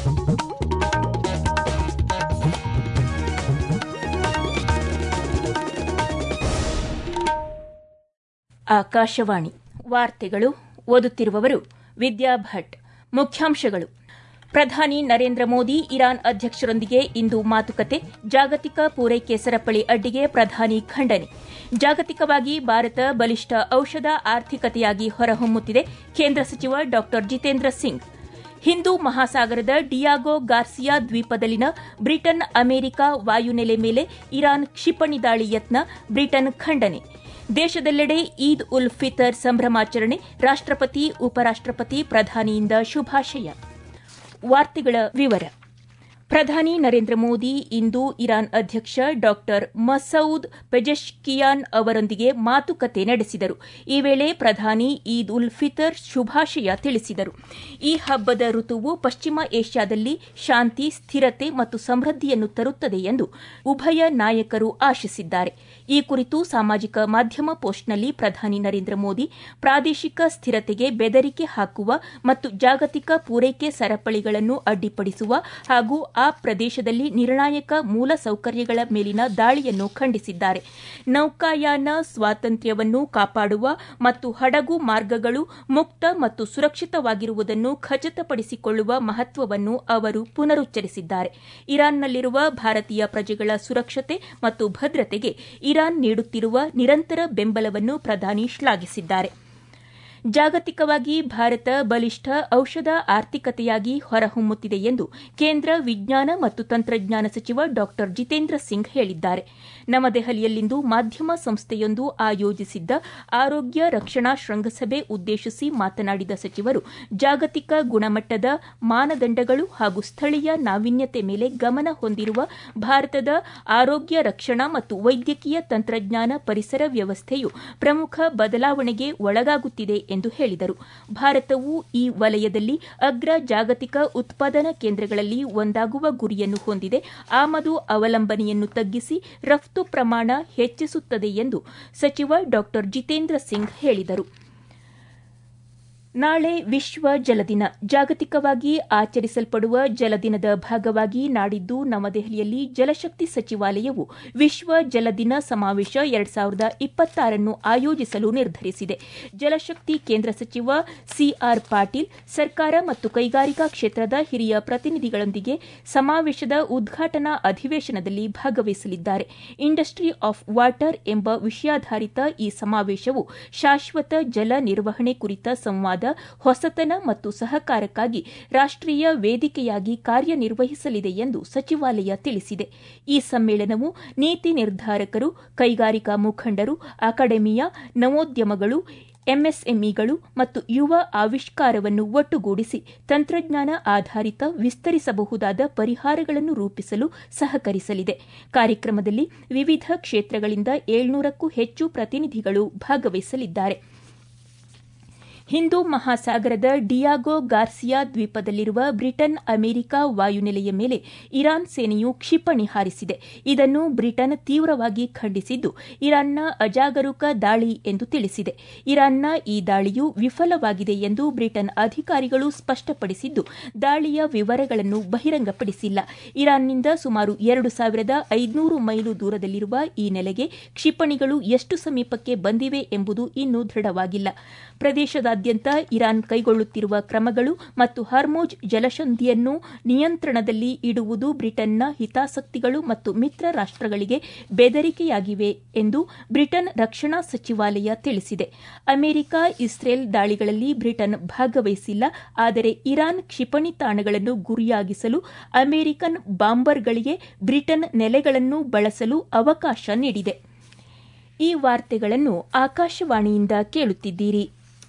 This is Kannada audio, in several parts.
ಆಕಾಶವಾಣಿ ವಾರ್ತೆಗಳು ಓದುತ್ತಿರುವವರು ವಿದ್ಯಾ ಭಟ್. ಮುಖ್ಯಾಂಶಗಳು: ಪ್ರಧಾನಿ ನರೇಂದ್ರ ಮೋದಿ ಇರಾನ್ ಅಧ್ಯಕ್ಷರೊಂದಿಗೆ ಇಂದು ಮಾತುಕತೆ. ಜಾಗತಿಕ ಪೂರೈಕೆ ಸರಪಳಿ ಅಡ್ಡಿಗೆ ಪ್ರಧಾನಿ ಖಂಡನೆ. ಜಾಗತಿಕವಾಗಿ ಭಾರತ ಬಲಿಷ್ಠ ಔಷಧ ಆರ್ಥಿಕತೆಯಾಗಿ ಹೊರಹೊಮ್ಮುತ್ತಿದೆ. ಕೇಂದ್ರ ಸಚಿವ ಡಾ ಜಿತೇಂದ್ರ ಸಿಂಗ್. ಹಿಂದೂ ಮಹಾಸಾಗರದ ಡಿಯಾಗೋ ಗಾರ್ಸಿಯಾ ದ್ವೀಪದಲ್ಲಿನ ಬ್ರಿಟನ್ ಅಮೆರಿಕ ವಾಯುನೆಲೆ ಮೇಲೆ ಇರಾನ್ ಕ್ಷಿಪಣಿ ದಾಳಿ ಯತ್ನ. ಬ್ರಿಟನ್ ಖಂಡನೆ. ದೇಶದೆಲ್ಲೆಡೆ ಈದ್ ಉಲ್ ಫಿತರ್ ಸಂಭ್ರಮಾಚರಣೆ. ರಾಷ್ಟಪತಿ, ಉಪರಾಷ್ಟಪತಿ, ಪ್ರಧಾನಿಯಿಂದ ಶುಭಾಶಯ. ವಾರ್ತೆಗಳ ವಿವರ. ಪ್ರಧಾನಿ ನರೇಂದ್ರ ಮೋದಿ ಇಂದು ಇರಾನ್ ಅಧ್ಯಕ್ಷ ಡಾ ಮಸೌದ್ ಪೆಜೆಶ್ಕಿಯಾನ್ ಅವರೊಂದಿಗೆ ಮಾತುಕತೆ ನಡೆಸಿದರು. ಈ ವೇಳೆ ಪ್ರಧಾನಿ ಈದ್ ಉಲ್ ಫಿತರ್ ಶುಭಾಶಯ ತಿಳಿಸಿದರು. ಈ ಹಬ್ಬದ ಋತುವು ಪಶ್ಚಿಮ ಏಷ್ಯಾದಲ್ಲಿ ಶಾಂತಿ, ಸ್ಥಿರತೆ ಮತ್ತು ಸಮೃದ್ಧಿಯನ್ನು ತರುತ್ತದೆ ಎಂದು ಉಭಯ ನಾಯಕರು ಆಶಿಸಿದ್ದಾರೆ. ಈ ಕುರಿತು ಸಾಮಾಜಿಕ ಮಾಧ್ಯಮ ಪೋಸ್ಟ್ನಲ್ಲಿ ಪ್ರಧಾನಿ ನರೇಂದ್ರ ಮೋದಿ ಪ್ರಾದೇಶಿಕ ಸ್ಥಿರತೆಗೆ ಬೆದರಿಕೆ ಹಾಕುವ ಮತ್ತು ಜಾಗತಿಕ ಪೂರೈಕೆ ಸರಪಳಿಗಳನ್ನು ಅಡ್ಡಿಪಡಿಸುವ ಹಾಗೂ ಆ ಪ್ರದೇಶದಲ್ಲಿ ನಿರ್ಣಾಯಕ ಮೂಲಸೌಕರ್ಯಗಳ ಮೇಲಿನ ದಾಳಿಯನ್ನು ಖಂಡಿಸಿದ್ದಾರೆ. ನೌಕಾಯಾನ ಸ್ವಾತಂತ್ರ್ಯವನ್ನು ಕಾಪಾಡುವ ಮತ್ತು ಹಡಗು ಮಾರ್ಗಗಳು ಮುಕ್ತ ಮತ್ತು ಸುರಕ್ಷಿತವಾಗಿರುವುದನ್ನು ಖಚಿತಪಡಿಸಿಕೊಳ್ಳುವ ಮಹತ್ವವನ್ನು ಅವರು ಪುನರುಚ್ಚರಿಸಿದ್ದಾರೆ. ಇರಾನ್ನಲ್ಲಿರುವ ಭಾರತೀಯ ಪ್ರಜೆಗಳ ಸುರಕ್ಷತೆ ಮತ್ತು ಭದ್ರತೆಗೆ ಇರಾನ್ ನೀಡುತ್ತಿರುವ ನಿರಂತರ ಬೆಂಬಲವನ್ನು ಪ್ರಧಾನಿ ಶ್ಲಾಘಿಸಿದ್ದಾರೆ. ಜಾಗತಿಕವಾಗಿ ಭಾರತ ಬಲಿಷ್ಠ ಔಷಧ ಆರ್ಥಿಕತೆಯಾಗಿ ಹೊರಹೊಮ್ಮುತ್ತಿದೆ ಎಂದು ಕೇಂದ್ರ ವಿಜ್ಞಾನ ಮತ್ತು ತಂತ್ರಜ್ಞಾನ ಸಚಿವ ಡಾ ಜಿತೇಂದ್ರ ಸಿಂಗ್ ಹೇಳಿದ್ದಾರೆ. ನವದೆಹಲಿಯಲ್ಲಿಂದು ಮಾಧ್ಯಮ ಸಂಸ್ಥೆಯೊಂದು ಆಯೋಜಿಸಿದ್ದ ಆರೋಗ್ಯ ರಕ್ಷಣಾ ಶೃಂಗಸಭೆ ಉದ್ದೇಶಿಸಿ ಮಾತನಾಡಿದ ಸಚಿವರು, ಜಾಗತಿಕ ಗುಣಮಟ್ಟದ ಮಾನದಂಡಗಳು ಹಾಗೂ ಸ್ಥಳೀಯ ನಾವೀನ್ಯತೆ ಮೇಲೆ ಗಮನ ಹೊಂದಿರುವ ಭಾರತದ ಆರೋಗ್ಯ ರಕ್ಷಣಾ ಮತ್ತು ವೈದ್ಯಕೀಯ ತಂತ್ರಜ್ಞಾನ ಪರಿಸರ ವ್ಯವಸ್ಥೆಯು ಪ್ರಮುಖ ಬದಲಾವಣೆಗೆ ಒಳಗಾಗುತ್ತಿದೆ ಎಂದು ಹೇಳಿದರು. ಭಾರತವು ಈ ವಲಯದಲ್ಲಿ ಅಗ್ರ ಜಾಗತಿಕ ಉತ್ಪಾದನಾ ಕೇಂದ್ರಗಳಲ್ಲಿ ಒಂದಾಗುವ ಗುರಿಯನ್ನು ಹೊಂದಿದೆ. ಆಮದು ಅವಲಂಬನೆಯನ್ನು ತಗ್ಗಿಸಿ ರಫ್ತು ಪ್ರಮಾಣ ಹೆಚ್ಚಿಸುತ್ತದೆ ಎಂದು ಸಚಿವ ಡಾ ಜಿತೇಂದ್ರ ಸಿಂಗ್ ಹೇಳಿದರು. ನಾಳೆ ವಿಶ್ವ ಜಲದಿನ. ಜಾಗತಿಕವಾಗಿ ಆಚರಿಸಲ್ಪಡುವ ಜಲದಿನದ ಭಾಗವಾಗಿ ನಾಡಿದ್ದು ನವದೆಹಲಿಯಲ್ಲಿ ಜಲಶಕ್ತಿ ಸಚಿವಾಲಯವು ವಿಶ್ವ ಜಲದಿನ ಸಮಾವೇಶ 2026 ಆಯೋಜಿಸಲು ನಿರ್ಧರಿಸಿದೆ. ಜಲಶಕ್ತಿ ಕೇಂದ್ರ ಸಚಿವ ಸಿಆರ್ ಪಾಟೀಲ್ ಸರ್ಕಾರ ಮತ್ತು ಕೈಗಾರಿಕಾ ಕ್ಷೇತ್ರದ ಹಿರಿಯ ಪ್ರತಿನಿಧಿಗಳೊಂದಿಗೆ ಸಮಾವೇಶದ ಉದ್ಘಾಟನಾ ಅಧಿವೇಶನದಲ್ಲಿ ಭಾಗವಹಿಸಲಿದ್ದಾರೆ. ಇಂಡಸ್ಟ್ರಿ ಆಫ್ ವಾಟರ್ ಎಂಬ ವಿಷಯಾಧಾರಿತ ಈ ಸಮಾವೇಶವು ಶಾಶ್ವತ ಜಲ ನಿರ್ವಹಣೆ ಕುರಿತ ಸಂವಾದ, ಹೊಸತನ ಮತ್ತು ಸಹಕಾರಕ್ಕಾಗಿ ರಾಷ್ಟೀಯ ವೇದಿಕೆಯಾಗಿ ಕಾರ್ಯನಿರ್ವಹಿಸಲಿದೆ ಎಂದು ಸಚಿವಾಲಯ ತಿಳಿಸಿದೆ. ಈ ಸಮ್ಮೇಳನವು ನೀತಿ ನಿರ್ಧಾರಕರು, ಕೈಗಾರಿಕಾ ಮುಖಂಡರು, ಅಕಾಡೆಮಿಯಾ, ನವೋದ್ಯಮಗಳು, ಎಂಎಸ್ಎಂಇಗಳು ಮತ್ತು ಯುವ ಆವಿಷ್ಕಾರವನ್ನು ಒಟ್ಟುಗೂಡಿಸಿ ತಂತ್ರಜ್ಞಾನ ಆಧಾರಿತ ವಿಸ್ತರಿಸಬಹುದಾದ ಪರಿಹಾರಗಳನ್ನು ರೂಪಿಸಲು ಸಹಕರಿಸಲಿದೆ. ಕಾರ್ಯಕ್ರಮದಲ್ಲಿ ವಿವಿಧ ಕ್ಷೇತ್ರಗಳಿಂದ 700ಕ್ಕೂ ಹೆಚ್ಚು ಪ್ರತಿನಿಧಿಗಳು ಭಾಗವಹಿಸಲಿದ್ದಾರೆ. ಹಿಂದೂ ಮಹಾಸಾಗರದ ಡಿಯಾಗೋ ಗಾರ್ಸಿಯಾ ದ್ವೀಪದಲ್ಲಿರುವ ಬ್ರಿಟನ್ ಅಮೆರಿಕ ವಾಯುನೆಲೆಯ ಮೇಲೆ ಇರಾನ್ ಸೇನೆಯು ಕ್ಷಿಪಣಿ ಹಾರಿಸಿದೆ. ಇದನ್ನು ಬ್ರಿಟನ್ ತೀವ್ರವಾಗಿ ಖಂಡಿಸಿದ್ದು, ಇರಾನ್ನ ಅಜಾಗರೂಕ ದಾಳಿ ಎಂದು ತಿಳಿಸಿದೆ. ಇರಾನ್ನ ಈ ದಾಳಿಯು ವಿಫಲವಾಗಿದೆ ಎಂದು ಬ್ರಿಟನ್ ಅಧಿಕಾರಿಗಳು ಸ್ಪಷ್ಟಪಡಿಸಿದ್ದು, ದಾಳಿಯ ವಿವರಗಳನ್ನು ಬಹಿರಂಗಪಡಿಸಿಲ್ಲ. ಇರಾನ್ನಿಂದ ಸುಮಾರು 2500 ಮೈಲು ದೂರದಲ್ಲಿರುವ ಈ ನೆಲೆಗೆ ಕ್ಷಿಪಣಿಗಳು ಎಷ್ಟು ಸಮೀಪಕ್ಕೆ ಬಂದಿವೆ ಎಂಬುದು ಇನ್ನೂ ದೃಢವಾಗಿಲ್ಲ. ಪ್ರದೇಶದಾದ್ಯಂತ ಇರಾನ್ ಕೈಗೊಳ್ಳುತ್ತಿರುವ ಕ್ರಮಗಳು ಮತ್ತು ಹಾರ್ಮುಜ್ ಜಲಸಂಧಿಯನ್ನು ನಿಯಂತ್ರಣದಲ್ಲಿ ಇಡುವುದು ಬ್ರಿಟನ್ನ ಹಿತಾಸಕ್ತಿಗಳು ಮತ್ತು ಮಿತ್ರ ರಾಷ್ಟಗಳಿಗೆ ಬೆದರಿಕೆಯಾಗಿವೆ ಎಂದು ಬ್ರಿಟನ್ ರಕ್ಷಣಾ ಸಚಿವಾಲಯ ತಿಳಿಸಿದೆ. ಅಮೆರಿಕ, ಇಸ್ರೇಲ್ ದಾಳಿಗಳಲ್ಲಿ ಬ್ರಿಟನ್ ಭಾಗವಹಿಸಿಲ್ಲ, ಆದರೆ ಇರಾನ್ ಕ್ಷಿಪಣಿ ತಾಣಗಳನ್ನು ಗುರಿಯಾಗಿಸಲು ಅಮೆರಿಕನ್ ಬಾಂಬರ್ಗಳಿಗೆ ಬ್ರಿಟನ್ ನೆಲೆಗಳನ್ನು ಬಳಸಲು ಅವಕಾಶ ನೀಡಿದೆ. ಈ ವಾರ್ತೆಗಳನ್ನು ಆಕಾಶವಾಣಿಯಿಂದ ಕೇಳುತ್ತಿದ್ದೀರಿ.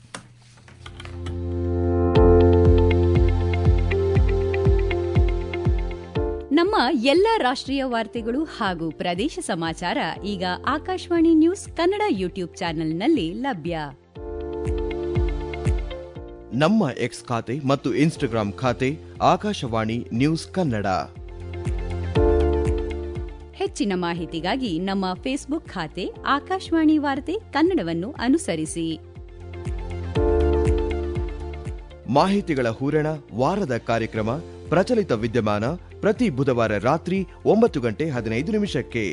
ನಮ್ಮ ಎಲ್ಲ ರಾಷ್ಟ್ರೀಯ ವಾರ್ತೆಗಳು ಹಾಗೂ ಪ್ರದೇಶ ಸಮಾಚಾರ ಈಗ ಆಕಾಶವಾಣಿ ನ್ಯೂಸ್ ಕನ್ನಡ ಯೂಟ್ಯೂಬ್ ಚಾನೆಲ್ನಲ್ಲಿ ಲಭ್ಯ. ನಮ್ಮ ಎಕ್ಸ್ ಖಾತೆ ಮತ್ತು ಇನ್ಸ್ಟಾಗ್ರಾಂ ಖಾತೆ ಆಕಾಶವಾಣಿ ನ್ಯೂಸ್ ಕನ್ನಡ. ಹೆಚ್ಚಿನ ಮಾಹಿತಿಗಾಗಿ ನಮ್ಮ ಫೇಸ್ಬುಕ್ ಖಾತೆ ಆಕಾಶವಾಣಿ ವಾರ್ತೆ ಕನ್ನಡವನ್ನು ಅನುಸರಿಸಿ. ಮಾಹಿತಿಗಳ ಹೂರಣ, ವಾರದ ಕಾರ್ಯಕ್ರಮ ಪ್ರಚಲಿತ ವಿದ್ಯಮಾನ ಪ್ರತಿ ಬುಧವಾರ ರಾತ್ರಿ 9:15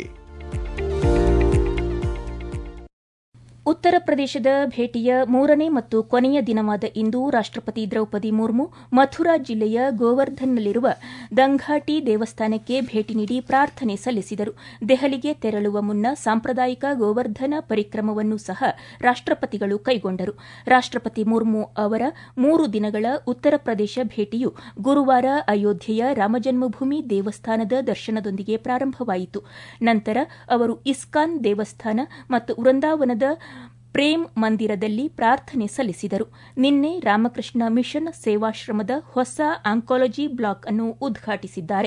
ಉತ್ತರ ಪ್ರದೇಶದ ಭೇಟಿಯ ಮೂರನೇ ಮತ್ತು ಕೊನೆಯ ದಿನವಾದ ಇಂದು ರಾಷ್ಟಪತಿ ದ್ರೌಪದಿ ಮುರ್ಮು ಮಥುರಾ ಜಿಲ್ಲೆಯ ಗೋವರ್ಧನ್ನಲ್ಲಿರುವ ದಂಘಾಟಿ ದೇವಸ್ಥಾನಕ್ಕೆ ಭೇಟಿ ನೀಡಿ ಪ್ರಾರ್ಥನೆ ಸಲ್ಲಿಸಿದರು. ದೆಹಲಿಗೆ ತೆರಳುವ ಮುನ್ನ ಸಾಂಪ್ರದಾಯಿಕ ಗೋವರ್ಧನ ಪರಿಕ್ರಮವನ್ನು ಸಹ ರಾಷ್ಟಪತಿಗಳು ಕೈಗೊಂಡರು. ರಾಷ್ಟಪತಿ ಮುರ್ಮು ಅವರ 3 ದಿನಗಳ ಉತ್ತರ ಪ್ರದೇಶ ಭೇಟಿಯು ಗುರುವಾರ ಅಯೋಧ್ಯೆಯ ರಾಮಜನ್ಮಭೂಮಿ ದೇವಸ್ಥಾನದ ದರ್ಶನದೊಂದಿಗೆ ಪ್ರಾರಂಭವಾಯಿತು. ನಂತರ ಅವರು ಇಸ್ಕಾನ್ ದೇವಸ್ಥಾನ ಮತ್ತು ವೃಂದಾವನದ ಪ್ರೇಮ್ ಮಂದಿರದಲ್ಲಿ ಪ್ರಾರ್ಥನೆ ಸಲ್ಲಿಸಿದರು. ನಿನ್ನೆ ರಾಮಕೃಷ್ಣ ಮಿಷನ್ ಸೇವಾಶ್ರಮದ ಹೊಸ ಆಂಕಾಲಜಿ ಬ್ಲಾಕ್ ಅನ್ನು ಉದ್ಘಾಟಿಸಿದ್ದಾರೆ.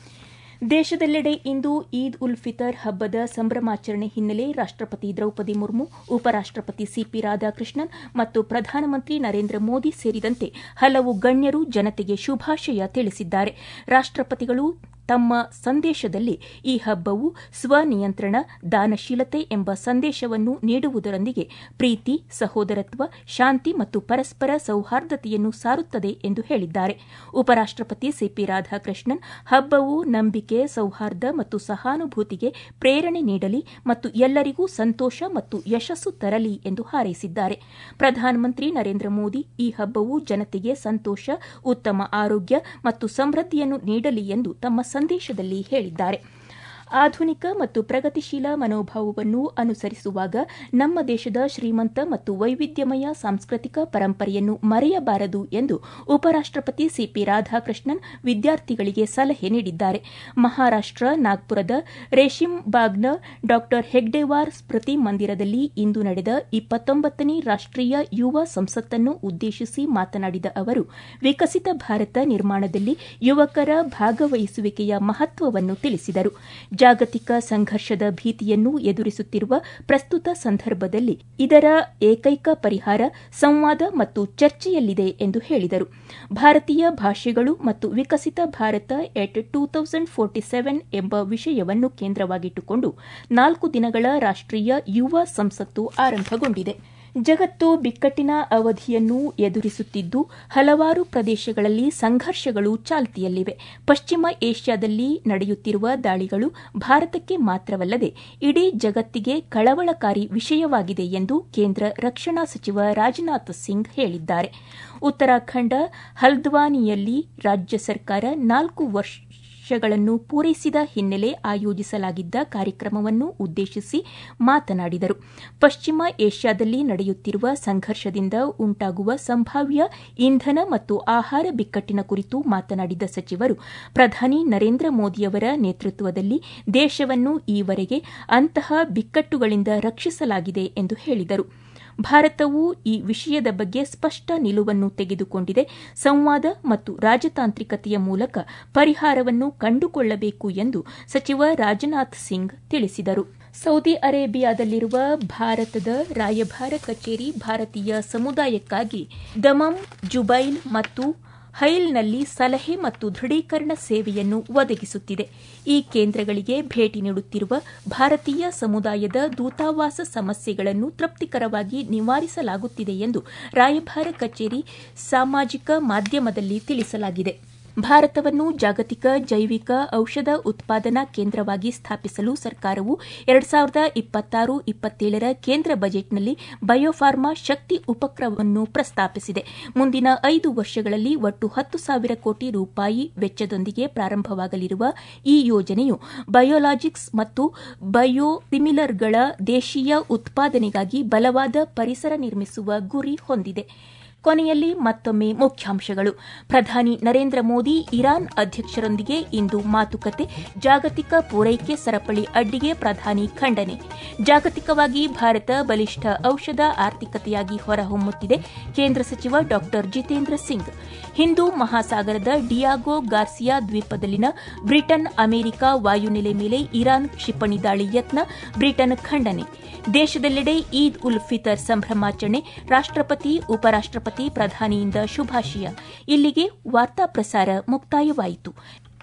ದೇಶದೆಲ್ಲೆಡೆ ಇಂದು ಈದ್ ಉಲ್ ಫಿತರ್ ಹಬ್ಬದ ಸಂಭ್ರಮಾಚರಣೆ ಹಿನ್ನೆಲೆ ರಾಷ್ಟಪತಿ ದ್ರೌಪದಿ ಮುರ್ಮು, ಉಪರಾಷ್ಟಪತಿ ಸಿಪಿ ರಾಧಾಕೃಷ್ಣನ್ ಮತ್ತು ಪ್ರಧಾನಮಂತ್ರಿ ನರೇಂದ್ರ ಮೋದಿ ಸೇರಿದಂತೆ ಹಲವು ಗಣ್ಯರು ಜನತೆಗೆ ಶುಭಾಶಯ ತಿಳಿಸಿದ್ದಾರೆ. ರಾಷ್ಟಪತಿಗಳು ತಮ್ಮ ಸಂದೇಶದಲ್ಲಿ ಈ ಹಬ್ಬವು ಸ್ವನಿಯಂತ್ರಣ, ದಾನಶೀಲತೆ ಎಂಬ ಸಂದೇಶವನ್ನು ನೀಡುವುದರೊಂದಿಗೆ ಪ್ರೀತಿ, ಸಹೋದರತ್ವ, ಶಾಂತಿ ಮತ್ತು ಪರಸ್ಪರ ಸೌಹಾರ್ದತೆಯನ್ನು ಸಾರುತ್ತದೆ ಎಂದು ಹೇಳಿದ್ದಾರೆ. ಉಪರಾಷ್ಟಪತಿ ಸಿಪಿ ರಾಧಾಕೃಷ್ಣನ್ ಹಬ್ಬವು ನಂಬಿಕೆ, ಸೌಹಾರ್ದ ಮತ್ತು ಸಹಾನುಭೂತಿಗೆ ಪ್ರೇರಣೆ ನೀಡಲಿ ಮತ್ತು ಎಲ್ಲರಿಗೂ ಸಂತೋಷ ಮತ್ತು ಯಶಸ್ಸು ತರಲಿ ಎಂದು ಹಾರೈಸಿದ್ದಾರೆ. ಪ್ರಧಾನಮಂತ್ರಿ ನರೇಂದ್ರ ಮೋದಿ ಈ ಹಬ್ಬವು ಜನತೆಗೆ ಸಂತೋಷ, ಉತ್ತಮ ಆರೋಗ್ಯ ಮತ್ತು ಸಮೃದ್ಧಿಯನ್ನು ನೀಡಲಿ ಎಂದು ತಮ್ಮ ಸಂದೇಶದಲ್ಲಿ ಹೇಳಿದ್ದಾರೆ. ಆಧುನಿಕ ಮತ್ತು ಪ್ರಗತಿಶೀಲ ಮನೋಭಾವವನ್ನು ಅನುಸರಿಸುವಾಗ ನಮ್ಮ ದೇಶದ ಶ್ರೀಮಂತ ಮತ್ತು ವೈವಿಧ್ಯಮಯ ಸಾಂಸ್ಕೃತಿಕ ಪರಂಪರೆಯನ್ನು ಮರೆಯಬಾರದು ಎಂದು ಉಪರಾಷ್ಟಪತಿ ಸಿಪಿ ರಾಧಾಕೃಷ್ಣನ್ ವಿದ್ಯಾರ್ಥಿಗಳಿಗೆ ಸಲಹೆ ನೀಡಿದ್ದಾರೆ. ಮಹಾರಾಷ್ಟ ನಾಗ್ಪುರದ ರೇಶಿಂಬಾಗ್ನ ಡಾ ಹೆಗ್ಡೆವಾರ್ ಸ್ಮೃತಿ ಮಂದಿರದಲ್ಲಿ ಇಂದು ನಡೆದ 29ನೇ ರಾಷ್ಟೀಯ ಯುವ ಸಂಸತ್ತನ್ನು ಉದ್ದೇಶಿಸಿ ಮಾತನಾಡಿದ ಅವರು, ವಿಕಸಿತ ಭಾರತ ನಿರ್ಮಾಣದಲ್ಲಿ ಯುವಕರ ಭಾಗವಹಿಸುವಿಕೆಯ ಮಹತ್ವವನ್ನು ತಿಳಿಸಿದರು. ಜಾಗತಿಕ ಸಂಘರ್ಷದ ಭೀತಿಯನ್ನು ಎದುರಿಸುತ್ತಿರುವ ಪ್ರಸ್ತುತ ಸಂದರ್ಭದಲ್ಲಿ ಇದರ ಏಕೈಕ ಪರಿಹಾರ ಸಂವಾದ ಮತ್ತು ಚರ್ಚೆಯಲ್ಲಿದೆ ಎಂದು ಹೇಳಿದರು. ಭಾರತೀಯ ಭಾಷೆಗಳು ಮತ್ತು ವಿಕಸಿತ ಭಾರತ ಎಟ್ 2047 ಎಂಬ ವಿಷಯವನ್ನು ಕೇಂದ್ರವಾಗಿಟ್ಟುಕೊಂಡು 4 ದಿನಗಳ ರಾಷ್ಟೀಯ ಯುವ ಸಂಸತ್ತು ಆರಂಭಗೊಂಡಿದೆ. ಜಗತ್ತು ಬಿಕ್ಕಟ್ಟಿನ ಅವಧಿಯನ್ನು ಎದುರಿಸುತ್ತಿದ್ದು ಹಲವಾರು ಪ್ರದೇಶಗಳಲ್ಲಿ ಸಂಘರ್ಷಗಳು ಚಾಲ್ತಿಯಲ್ಲಿವೆ. ಪಶ್ಚಿಮ ಏಷ್ಯಾದಲ್ಲಿ ನಡೆಯುತ್ತಿರುವ ದಾಳಿಗಳು ಭಾರತಕ್ಕೆ ಮಾತ್ರವಲ್ಲದೆ ಇಡೀ ಜಗತ್ತಿಗೆ ಕಳವಳಕಾರಿ ವಿಷಯವಾಗಿದೆ ಎಂದು ಕೇಂದ್ರ ರಕ್ಷಣಾ ಸಚಿವ ರಾಜನಾಥ್ ಸಿಂಗ್ ಹೇಳಿದ್ದಾರೆ. ಉತ್ತರಾಖಂಡ ಹಲ್ದ್ವಾನಿಯಲ್ಲಿ ರಾಜ್ಯ ಸರ್ಕಾರ 4 ವರ್ಷಗಳನ್ನು ಪೂರೈಸಿದ ಹಿನ್ನೆಲೆ ಆಯೋಜಿಸಲಾಗಿದ್ದ ಕಾರ್ಯಕ್ರಮವನ್ನು ಉದ್ದೇಶಿಸಿ ಮಾತನಾಡಿದರು. ಪಶ್ಚಿಮ ಏಷ್ಯಾದಲ್ಲಿ ನಡೆಯುತ್ತಿರುವ ಸಂಘರ್ಷದಿಂದ ಉಂಟಾಗುವ ಸಂಭಾವ್ಯ ಇಂಧನ ಮತ್ತು ಆಹಾರ ಬಿಕ್ಕಟ್ಟಿನ ಕುರಿತು ಮಾತನಾಡಿದ ಸಚಿವರು, ಪ್ರಧಾನಿ ನರೇಂದ್ರ ಮೋದಿಯವರ ನೇತೃತ್ವದಲ್ಲಿ ದೇಶವನ್ನು ಈವರೆಗೆ ಅಂತಹ ಬಿಕ್ಕಟ್ಟುಗಳಿಂದ ರಕ್ಷಿಸಲಾಗಿದೆ ಎಂದು ಹೇಳಿದರು. ಭಾರತವು ಈ ವಿಷಯದ ಬಗ್ಗೆ ಸ್ಪಷ್ಟ ನಿಲುವನ್ನು ತೆಗೆದುಕೊಂಡಿದೆ. ಸಂವಾದ ಮತ್ತು ರಾಜತಾಂತ್ರಿಕತೆಯ ಮೂಲಕ ಪರಿಹಾರವನ್ನು ಕಂಡುಕೊಳ್ಳಬೇಕು ಎಂದು ಸಚಿವ ರಾಜನಾಥ್ ಸಿಂಗ್ ತಿಳಿಸಿದರು. ಸೌದಿ ಅರೇಬಿಯಾದಲ್ಲಿರುವ ಭಾರತದ ರಾಯಭಾರ ಕಚೇರಿ ಭಾರತೀಯ ಸಮುದಾಯಕ್ಕಾಗಿ ದಮಮ್, ಜುಬೈಲ್ ಮತ್ತು ಹೈಲ್ನಲ್ಲಿ ಸಲಹೆ ಮತ್ತು ದೃಢೀಕರಣ ಸೇವೆಯನ್ನು ಒದಗಿಸುತ್ತಿದೆ. ಈ ಕೇಂದ್ರಗಳಿಗೆ ಭೇಟಿ ನೀಡುತ್ತಿರುವ ಭಾರತೀಯ ಸಮುದಾಯದ ದೂತಾವಾಸ ಸಮಸ್ಯೆಗಳನ್ನು ತೃಪ್ತಿಕರವಾಗಿ ನಿವಾರಿಸಲಾಗುತ್ತಿದೆ ಎಂದು ರಾಯಭಾರ ಕಚೇರಿ ಸಾಮಾಜಿಕ ಮಾಧ್ಯಮದಲ್ಲಿ ತಿಳಿಸಲಾಗಿದೆ. ಭಾರತವನ್ನು ಜಾಗತಿಕ ಜೈವಿಕ ಔಷಧ ಉತ್ಪಾದನಾ ಕೇಂದ್ರವಾಗಿ ಸ್ಥಾಪಿಸಲು ಸರ್ಕಾರವು 2026-27ರ ಕೇಂದ್ರ ಬಜೆಟ್ನಲ್ಲಿ ಬಯೋಫಾರ್ಮಾ ಶಕ್ತಿ ಉಪಕ್ರಮವನ್ನು ಪ್ರಸ್ತಾಪಿಸಿದೆ. ಮುಂದಿನ 5 ವರ್ಷಗಳಲ್ಲಿ ಒಟ್ಟು 10,000 ಕೋಟಿ ರೂಪಾಯಿ ವೆಚ್ಚದೊಂದಿಗೆ ಪ್ರಾರಂಭವಾಗಲಿರುವ ಈ ಯೋಜನೆಯು ಬಯೋಲಾಜಿಕ್ಸ್ ಮತ್ತು ಬಯೋಸಿಮಿಲರ್ಗಳ ದೇಶೀಯ ಉತ್ಪಾದನೆಗಾಗಿ ಬಲವಾದ ಪರಿಸರ ನಿರ್ಮಿಸುವ ಗುರಿ ಹೊಂದಿದೆ. ಕೊನೆಯಲ್ಲಿ ಮತ್ತೊಮ್ಮೆ ಮುಖ್ಯಾಂಶಗಳು. ಪ್ರಧಾನಿ ನರೇಂದ್ರ ಮೋದಿ ಇರಾನ್ ಅಧ್ಯಕ್ಷರೊಂದಿಗೆ ಇಂದು ಮಾತುಕತೆ. ಜಾಗತಿಕ ಪೂರೈಕೆ ಸರಪಳಿ ಅಡ್ಡಿಗೆ ಪ್ರಧಾನಿ ಖಂಡನೆ. ಜಾಗತಿಕವಾಗಿ ಭಾರತ ಬಲಿಷ್ಠ ಔಷಧ ಆರ್ಥಿಕತೆಯಾಗಿ ಹೊರಹೊಮ್ಮುತ್ತಿದೆ. ಕೇಂದ್ರ ಸಚಿವ ಡಾ ಜಿತೇಂದ್ರ ಸಿಂಗ್. ಹಿಂದೂ ಮಹಾಸಾಗರದ ಡಿಯಾಗೋ ಗಾರ್ಸಿಯಾ ದ್ವೀಪದಲ್ಲಿನ ಬ್ರಿಟನ್ ಅಮೆರಿಕ ವಾಯುನೆಲೆ ಮೇಲೆ ಇರಾನ್ ಕ್ಷಿಪಣಿ ದಾಳಿ ಯತ್ನ. ಬ್ರಿಟನ್ ಖಂಡನೆ. ದೇಶದೆಲ್ಲೆಡೆ ಈದ್ ಉಲ್ ಫಿತರ್ ಸಂಭ್ರಮಾಚರಣೆ. ರಾಷ್ಟಪತಿ, ಉಪರಾಷ್ಟಪತಿ, ಪ್ರಧಾನಿಯಿಂದ ಶುಭಾಶಯ. ಇಲ್ಲಿಗೆ ವಾರ್ತಾ ಪ್ರಸಾರ ಮುಕ್ತಾಯವಾಯಿತು.